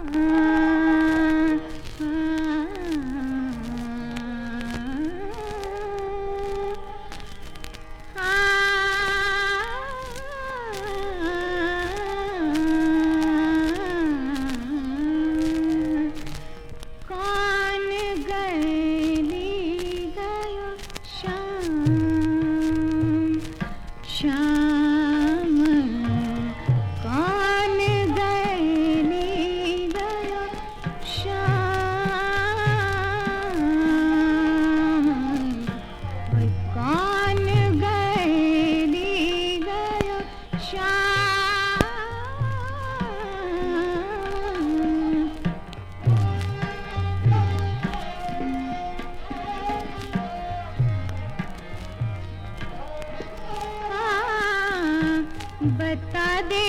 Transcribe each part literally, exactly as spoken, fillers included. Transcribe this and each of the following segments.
बता दे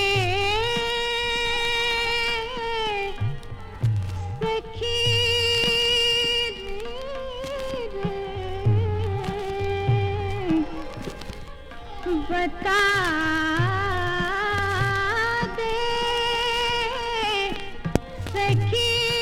सखी रे, बता दे सखी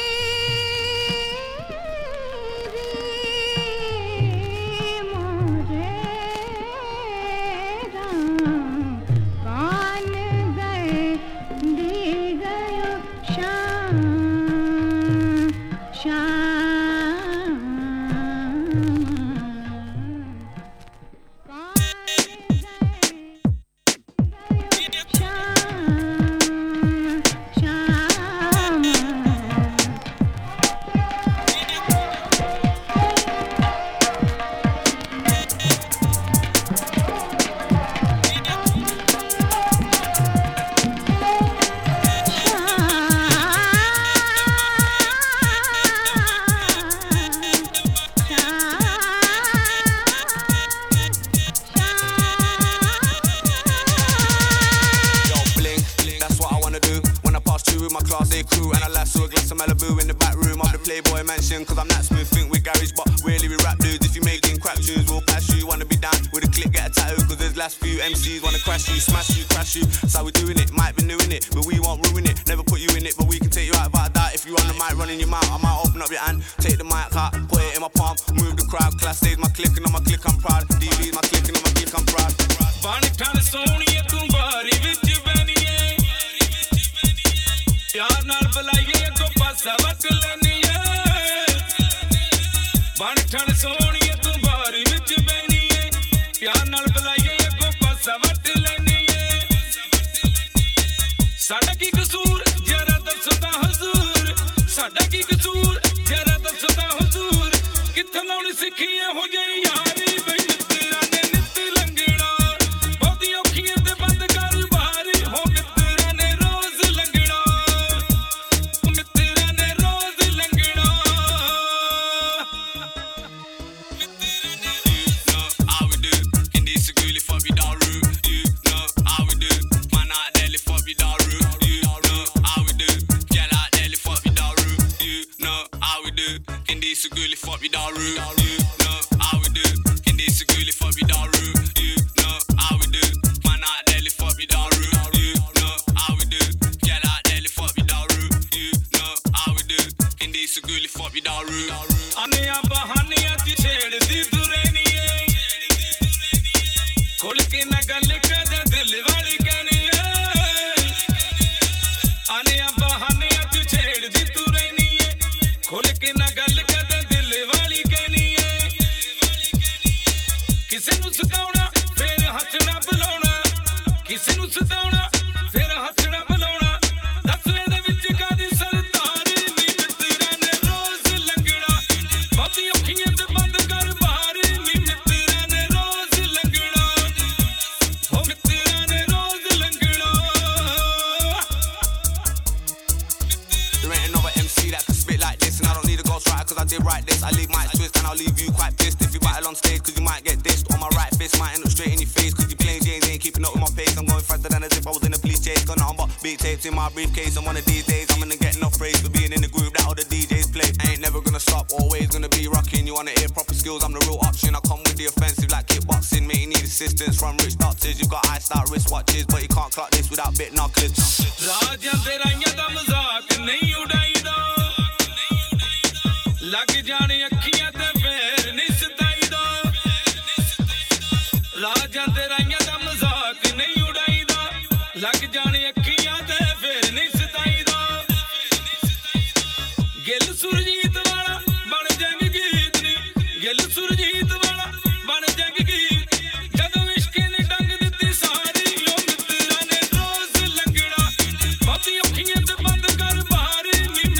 Playboy mansion, cause I'm that smooth, think with garage, but really we rap dudes. If you making crap tunes, we'll pass you. Wanna be down with a click, get a tattoo, cause there's last few M Cs wanna crash you, smash you, crash you. That's how we doing it, might be new in it, but we won't ruin it. Never put you in it, but we can take you out without a doubt. If you on the mic running your mouth, I might open up your hand, take the mic out, put it in my palm, move the crowd. Class stays my click and on my click I'm proud. D V's my click and on my click I'm proud. Bani thane soniye tu bari vich baniye, yaar naal bulaiye ko passa vat leniye. Bani thane soniye tu bari vich baniye, yaar naal bulaiye ko passa vat leniye. Sada ki kasoor jara dasda huzur, sada ki kasoor jara dasda huzur. Kithe launi sikhiye ho jayi yaari bhai. Så gullig fuck vi daru, you know how we do. Hindi så gullig fuck vi daru, you know how we do. Man out there fuck vi daru, you know how we do. Girl out there fuck vi daru, you know how we do. Hindi så gullig fuck vi daru. Aniya bahaniya di chheddi tu rehniye, khol ke na gal kade dil wali kehniye. Aniya bahaniya di chheddi tu rehniye, khol ke na gal ਕਿਸੇ ਨੂੰ ਸਤਾਉਣਾ ਫੇਰ ਹੱਥ ਨਾ ਬੁਲਾਉਣਾ, ਕਿਸੇ ਨੂੰ ਸਤਾਉਣਾ ਫੇਰ ਹੱਥ ਨਾ ਬੁਲਾਉਣਾ। ਦੱਸ ਇਹਦੇ ਵਿੱਚ ਕਾਦੀ ਸਰਦਾਰੀ ਨੀ ਮਿੱਤਰਾਂ ਨੇ ਰੋਜ਼ ਲੰਘਣਾ, ਬਹੁਤੀ ਅੱਖੀਆਂ ਤੇ ਬੰਦ ਕਰ ਬਾਰੀ ਨੀ ਮਿੱਤਰਾਂ ਨੇ ਰੋਜ਼ ਲੰਘਣਾ, ਹੋ ਮਿੱਤਰਾਂ ਨੇ ਰੋਜ਼ ਲੰਘਣਾ। There ain't another M C that can spit like this, and I don't need a ghostwriter cause I did write this. I leave my twist and I'll leave you quite pissed if you battle on stage cause you might get dissed. On my right fist might end up straight in your face cause you playing games, ain't keeping up with my pace. I'm going faster than as if I was in a police chase. Got nothing but beat tapes in my briefcase, and one of these days I'm gonna get enough praise for being in the group that all the D Js play. I ain't never gonna stop, always gonna be rocking. You wanna hear proper skills, I'm the real option. I come with the offensive like kick kickboxing, mate, you need assistance from rich doctors. You've got iced out wristwatches, but you can't clock this without bit knuckles. ਰਾਜਾਂ ਤੇਰਾ ਦਾ ਮਜ਼ਾਕ ਨਹੀਂ ਉਡਾਈਦਾ ਲੱਗ ਜਾਣੇ ਅੱਖੀਆਂ ਤੇ ਫੇਰ ਨਹੀਂ ਸਤਾਈਦਾ ਰਾਜਾਂ ਤੇਰਾ ਦਾ ਮਜ਼ਾਕ ਨਹੀਂ ਉਡਾਈਦਾ ਲੱਗ ਜਾਣੇ ਅੱਖੀਆਂ ਤੇ ਫੇਰ ਨਹੀਂ ਸਤਾਈਦਾ ਗਿੱਲ ਸੁਰਜੀਤ ਵਾਲਾ ਬਣ ਜੰਗ ਗੀਤ ਨੀ ਗਿੱਲ ਸੁਰਜੀਤ ਵਾਲਾ ਬਣ ਜੰਗ ਗੀਤ ਜਦੋਂ ਇਸ਼ਕ ਨੇ ਡੰਗ ਦਿੱਤੀ ਸਾਰੀ ਉਹ ਮਿੱਤਰਾਂ ਨੇ ਰੋਜ਼ ਲੰਗੜਾ ਬਹੁਤੀ ਅੱਖੀਆਂ ਤੇ ਬੰਦ ਕਰ ਬਾਰੀ ਨੀ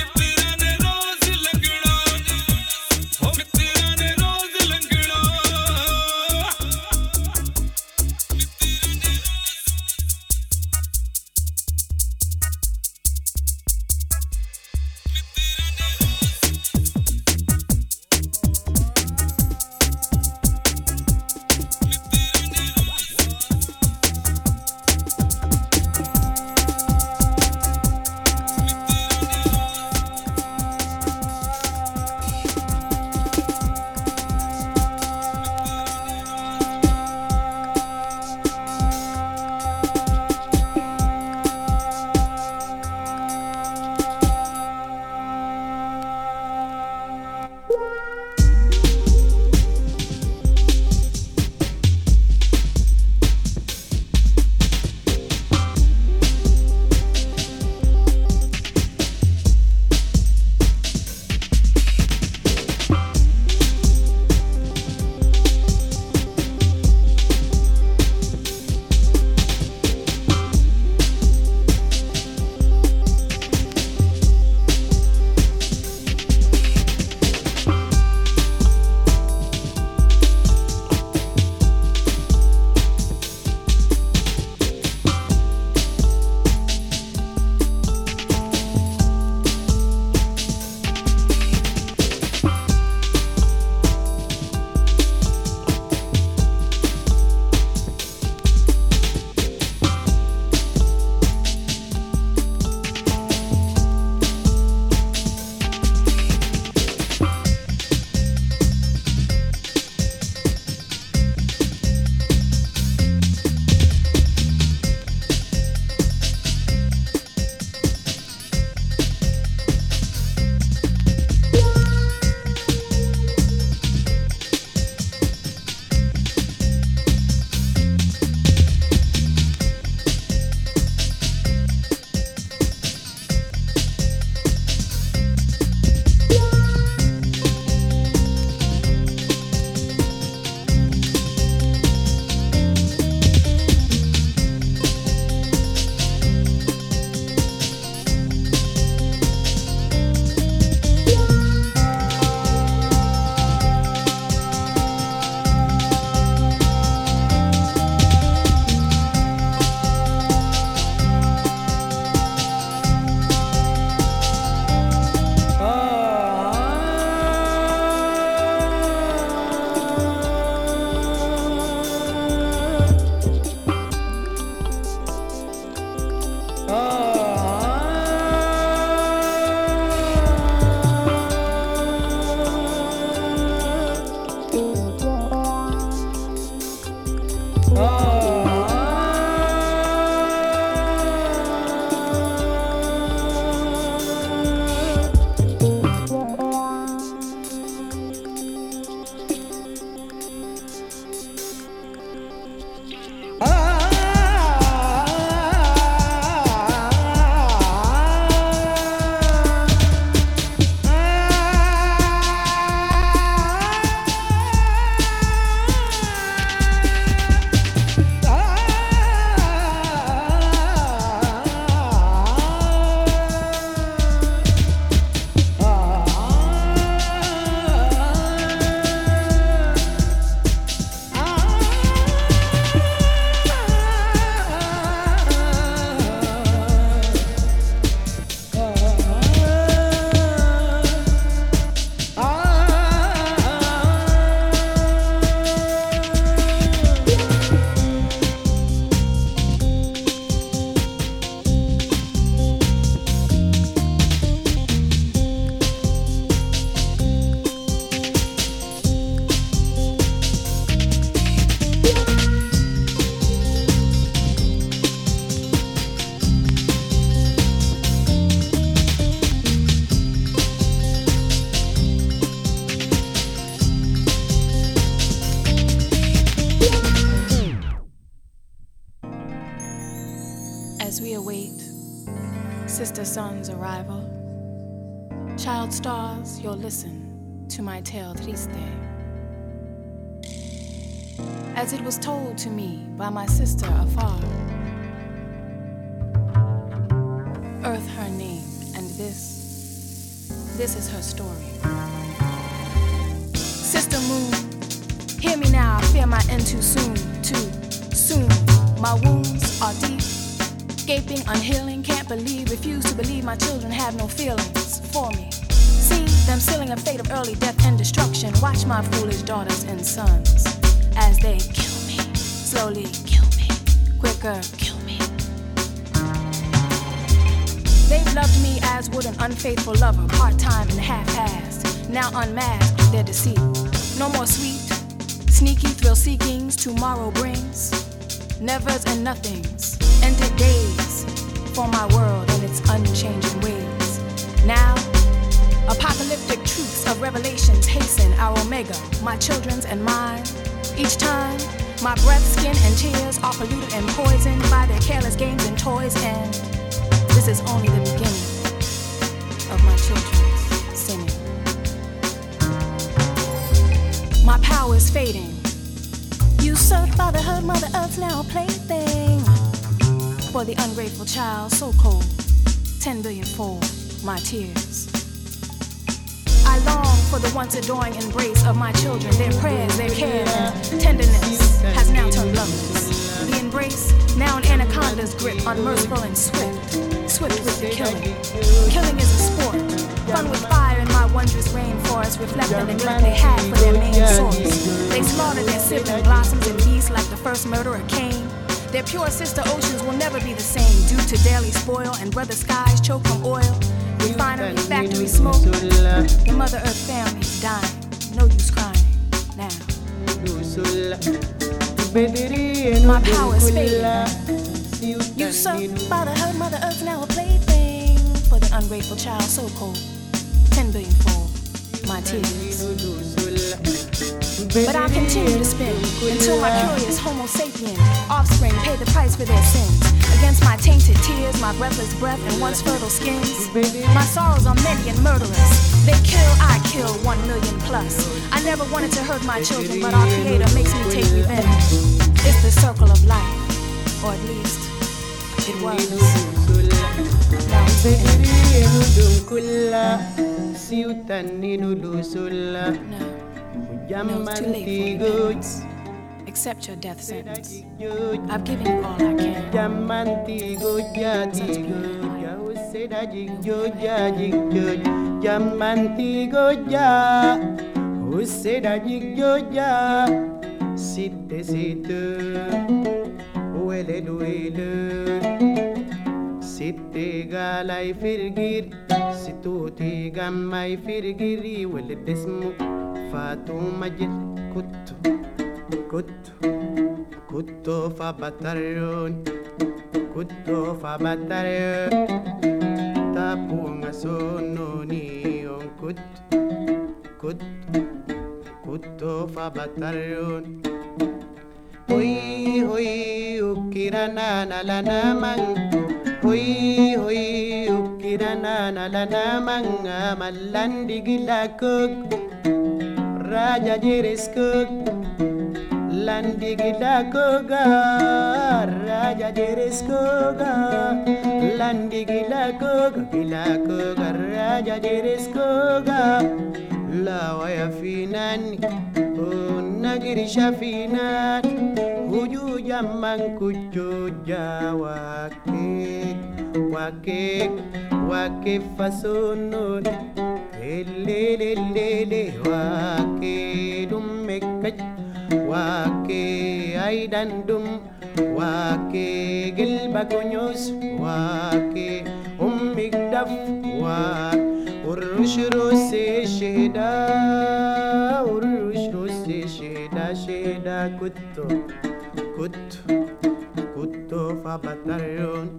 sister son's arrival. Child stars, you'll listen to my tale triste. As it was told to me by my sister afar, Earth her name, and this, this is her story. Sister Moon, hear me now, I fear my end too soon, too soon. My wounds are deep, gaping, unhealing, can't believe, refuse to believe my children have no feelings for me. See them sealing a fate of early death and destruction. Watch my foolish daughters and sons as they kill me, slowly kill me, quicker kill me. They've loved me as would an unfaithful lover, part-time and half-assed, now unmasked their deceit. No more sweet, sneaky thrill-seekings tomorrow brings, nevers and nothings, ended days for my world and its unchanging ways. Now, apocalyptic truths of revelations hasten our omega, my children's and mine. Each time, my breath, skin, and tears are polluted and poisoned by their careless games and toys, and this is only the beginning of my children's sinning. My power is fading. Usurped fatherhood, Mother Earth's now a plaything. For the ungrateful child, so cold, ten billion fold my tears. I long for the once adoring embrace of my children. Their prayers, their care, and tenderness has now turned loveless. The embrace, now an anaconda's grip, unmerciful and swift, swift with the killing. Killing is a sport, fun with fire in my wondrous rainforest, reflect the neglect they had for their main source. They slaughtered their sibling blossoms and beasts like the first murderer Cain. Their pure sister oceans will never be the same due to daily spoil and brother skies choke from oil. Refinery, factory smoke. The Mother Earth family is dying. No use crying now. My power is fading. Usurped by the hurt, Mother Earth now a plaything. For the ungrateful child, so cold, ten billion fold my tears. But I'll continue to spin until my curious Homo sapien offspring pay the price for their sins. Against my tainted tears, my breathless breath, and once fertile skins. My sorrows are many and murderous. They kill, I kill, one million plus. I never wanted to hurt my children, but our Creator makes me take revenge. It's the circle of life, or at least it was. Now it's no. No, it's too late for penance. Accept your death sentence. I've given you all I can. Since Sitte galai firgir, situti gammai firgiri, weledesmu Fatuma jil kuttu, kuttu, kuttu fa bataryon, kuttu fa bataryon, tapunga sononi on kuttu, kuttu, kuttu fa bataryon. Hoi hoi ukirana na lana mang, hoi hoi ukirana na lana mang, amalandi gilakuk. Raja Jeriskog, Landi Gilakoga, Raja Jeriskoga, Landi Gilakoga, Gilakoga, Raja Jeriskoga, La Waya Finan, Unagiri Shafinan, Uju Yaman Kujoja, Wake, Wake, Wake Fasonon. Lele lele wake dum mekaj wake aidandum wake gilba konyos wake ummigdaf wak urushru se sheda urushru se sheda sheda kutto kutto kutto fa bataryon.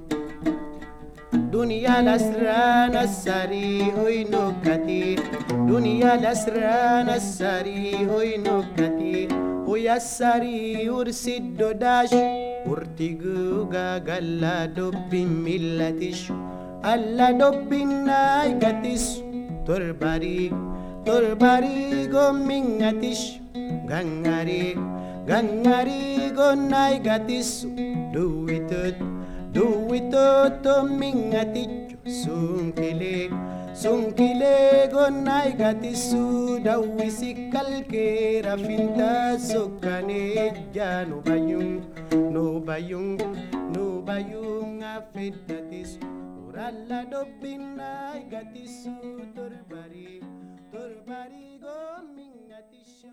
Dunia lasrana sari hoy no kati, dunia lasrana sari hoy no kati, hoya sari ursiddo dash, urtigu gagalla dobbi millatish, alla dobbinay gatis torbari torbari go mingatish gangari gangari go nay gatis do it do it to mingaticho sunkilig sunkilig go nay gatis dawisikal kera finta sokane ya no bayung no bayung no bayung afedatis uralla dobbinay gatis torbari torbari go mingatisha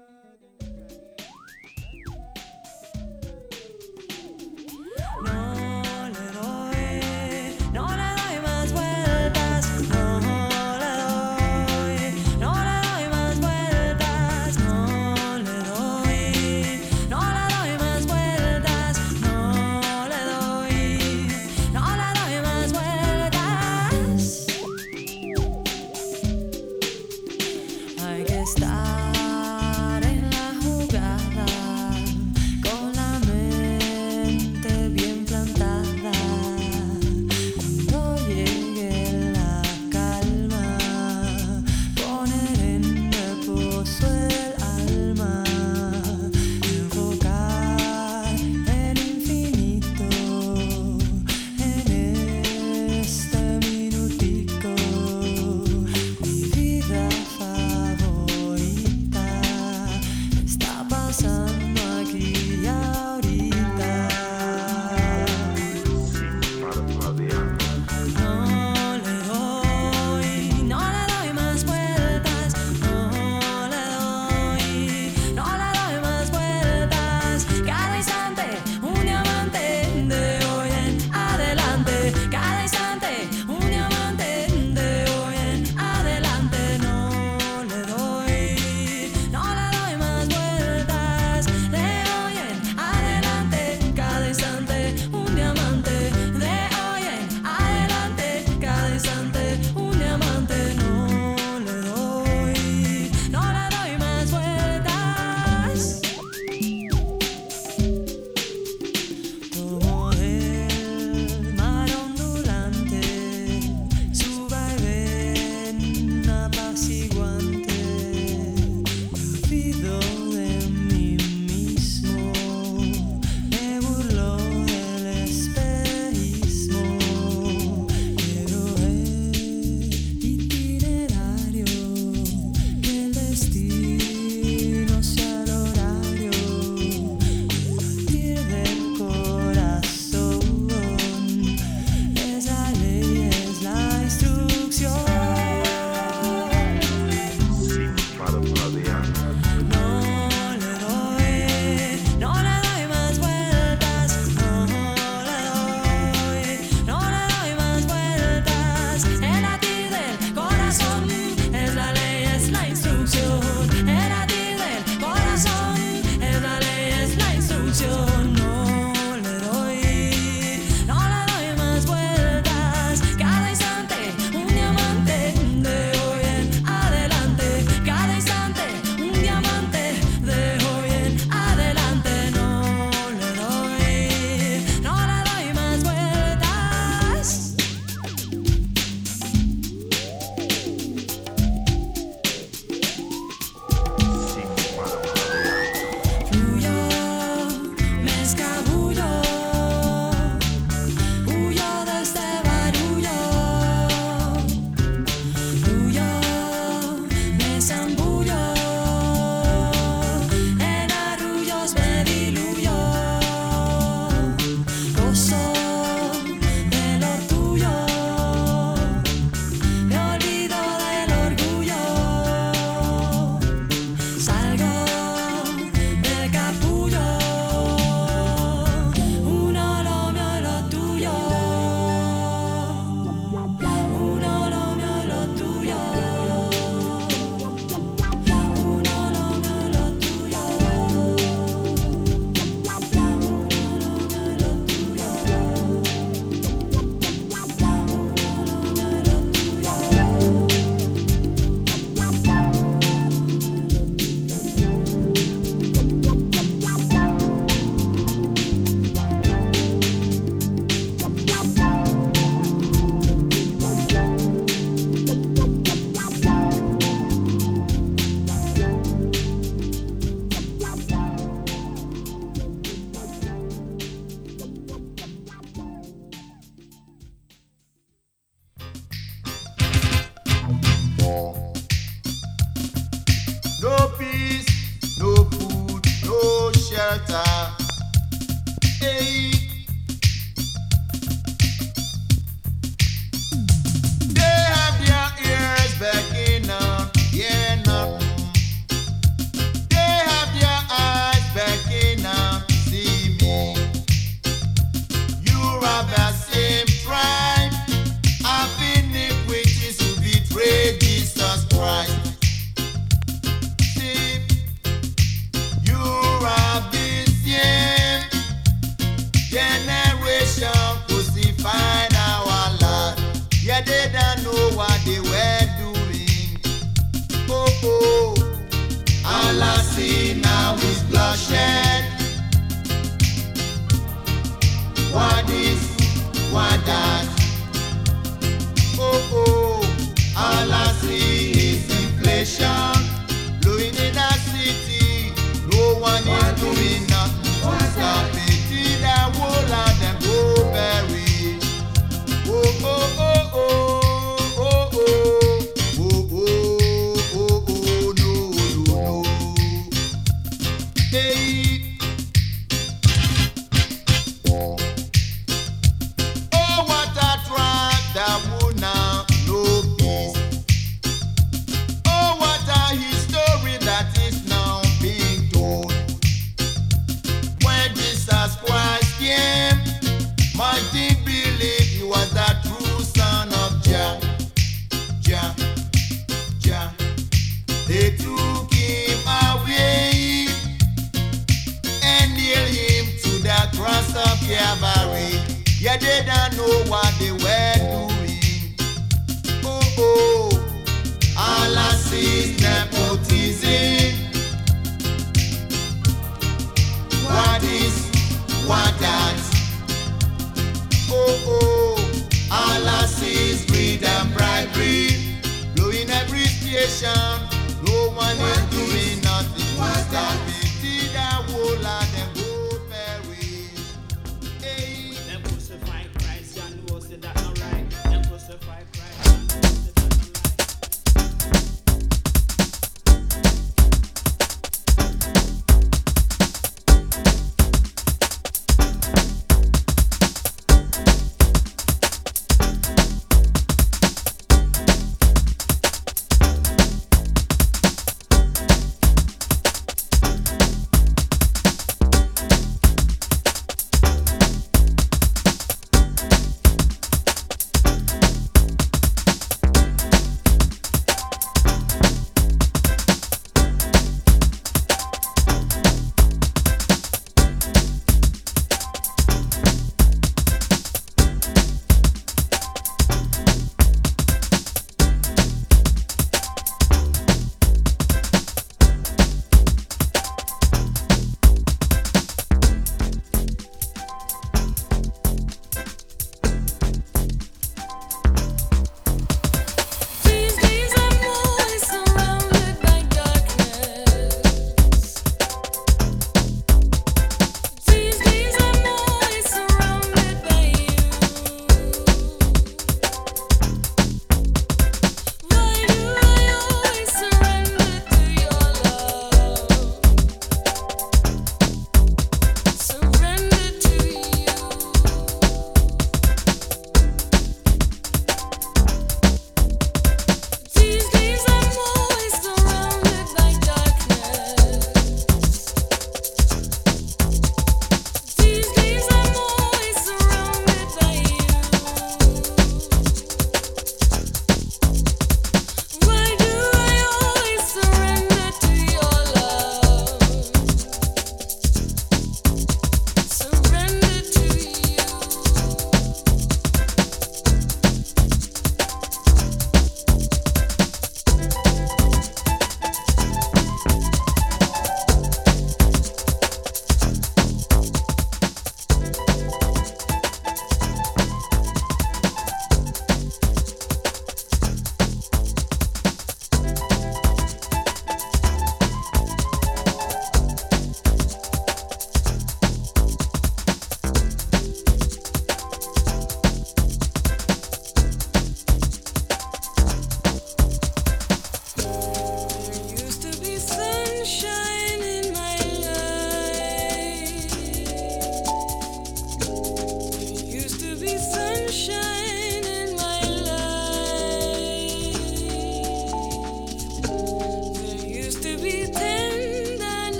No le doy, no le doy más vueltas, no le doy, no le doy más vueltas, no le doy, no le doy más vueltas, no le doy, no le doy más vueltas. Hay que estar en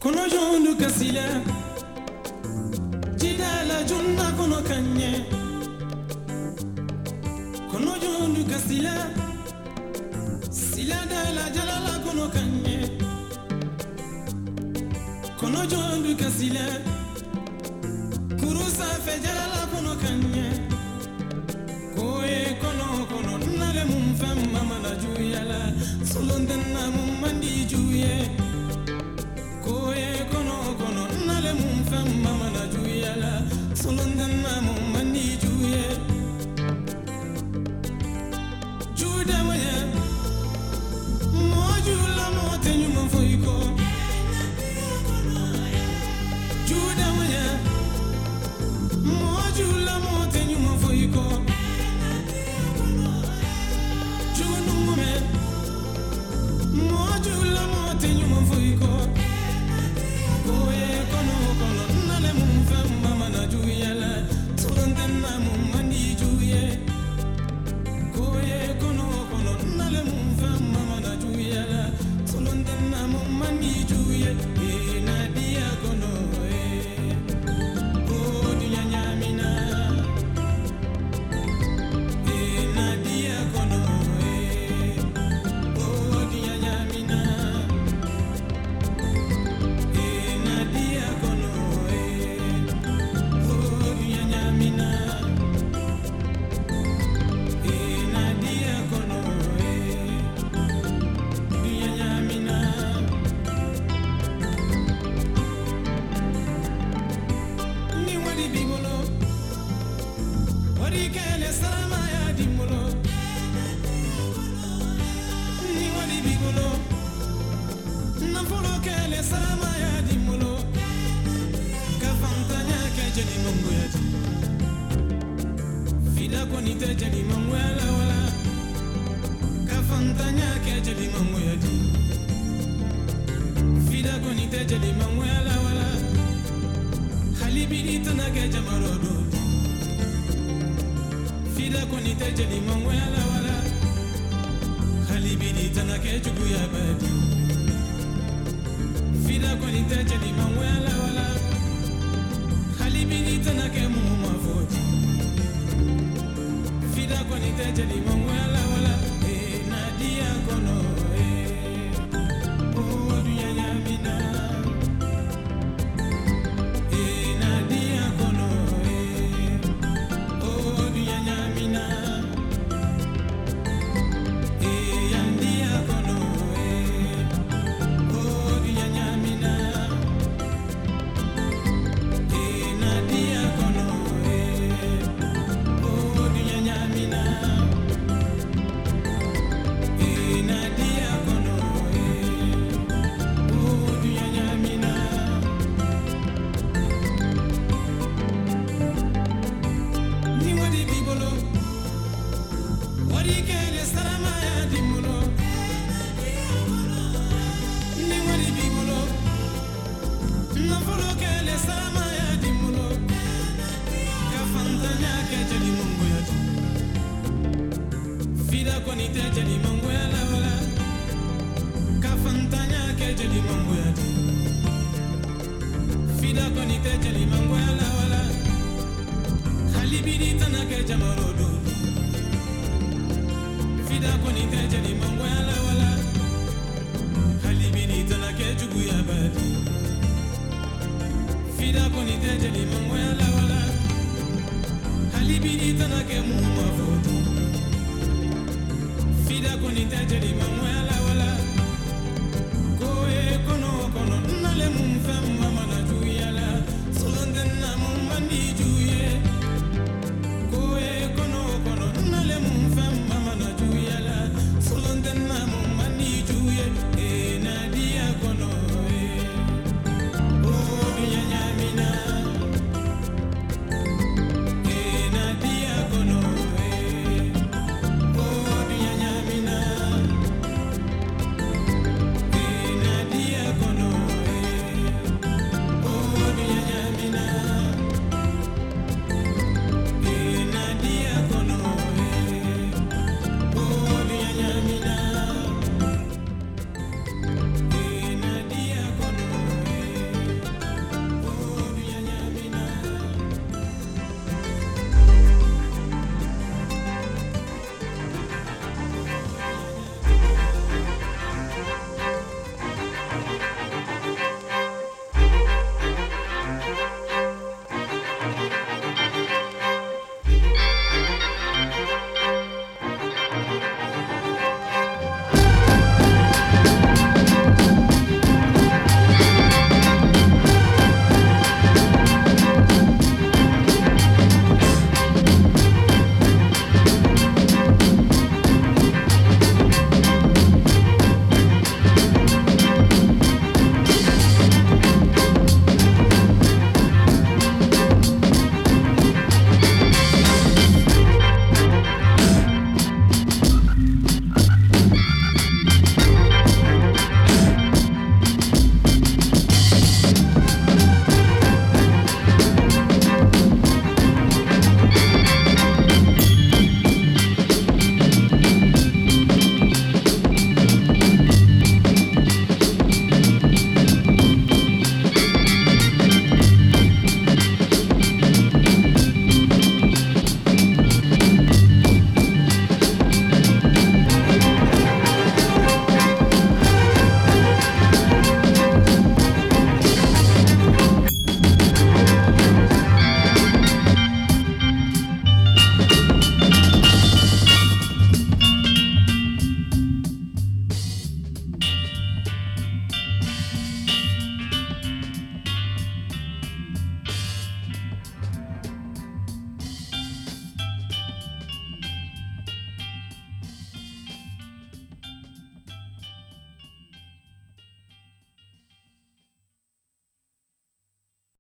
kono jondu kasila jidala junna kono kanye kono jondu kasila sila dala jalala kono kanye kono jondu kasila kurusa fe jalala kono kanye koye kono kono nale mum fam mama na juyala solondenna mum mandi juye koye kono kono nale mum fam mama na juyala solondenna mum mandi juye juda moya mojula motenyu mo foiko juda moya mojula motenyu mo foiko junu mume mojula motenyu mo foiko koye kono kono nale mum fam mama na juyala solondenna mum mandi juye koye kono kono nale mum fam mama na juyala solondenna mum mandi juye e nadia kono e o dunya nyamina e nadia kono e o dunya nyamina e nadia kono e o dunya nyamina e nadia kono e dunya nyamina ni wadi bibolo wadi kele salama ya dimolo ni wadi bibolo na folo kele salama ya dimolo ka fantanya ke jeli mongo ya di fida ko ni te jeli mongo ya la wala ka fantanya ke jeli mongo ya di fida ko ni te jeli mongo ya la wala halibi itana ke jamaro do fida ko ni te jeli mongo ya la wala halibi itana ke jugu ya badi fida ko ni te jeli mongo ya la wala halibi itana ke mu ma foti fida ko ni te jeli mongo ya la wala e nadia kono e o dunya nyamina e nadia kono e o dunya nyamina e yandia kono e o dunya nyamina e nadia kono e o dunya nyamina e nadia kono e o dunya nyamina ni wadi bibolo wadi kele salama ya dimulo ni wadi bibolo na folo kele salama ya dimulo ka fantanya ke jeli mongo ya di fida ko ni te jeli mongo ya la wala ka fantanya ke jeli mongo ya di fida ko ni te jeli mongo ya la wala halibidi tana ke jamaro do fida ko ni te jeli mongo ya la wala halibidi tana ke jugu ya badi fida ko ni te jeli mongo ya la wala halibidi tana ke mu